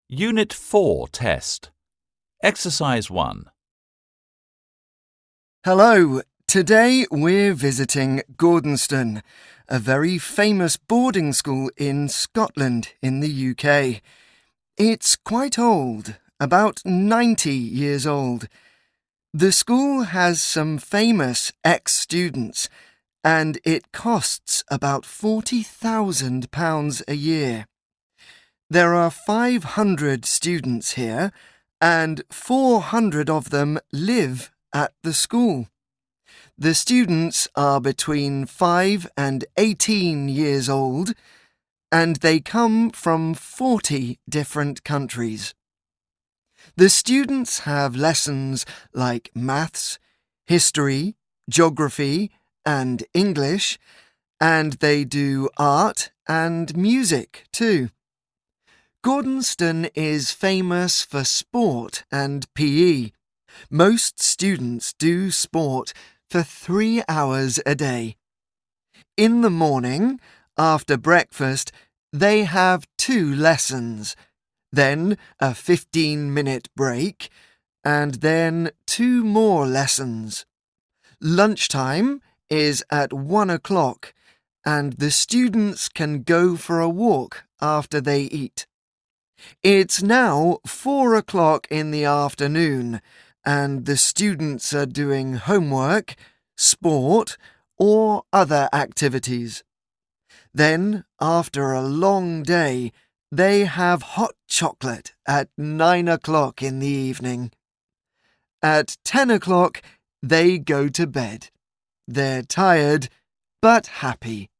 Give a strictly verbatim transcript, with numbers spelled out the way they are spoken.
Unit four test. Exercise one. Hello, today we're visiting Gordonstoun, a very famous boarding school in Scotland in the U K. It's quite old, about ninety years old. The school has some famous ex-students, and it costs about forty thousand pounds a year. There are five hundred students here, and four hundred of them live at the school. The students are between five and eighteen years old, and they come from forty different countries. The students have lessons like maths, history, geography, and English, and they do art and music too. Gordonstoun is famous for sport and P E. Most students do sport for three hours a day. In the morning, after breakfast, they have two lessons, then a fifteen-minute break, and then two more lessons. Lunchtime is at one o'clock, and the students can go for a walk after they eat. It's now four o'clock in the afternoon, and the students are doing homework, sport, or other activities. Then, after a long day, they have hot chocolate at nine o'clock in the evening. At ten o'clock, they go to bed. They're tired, but happy.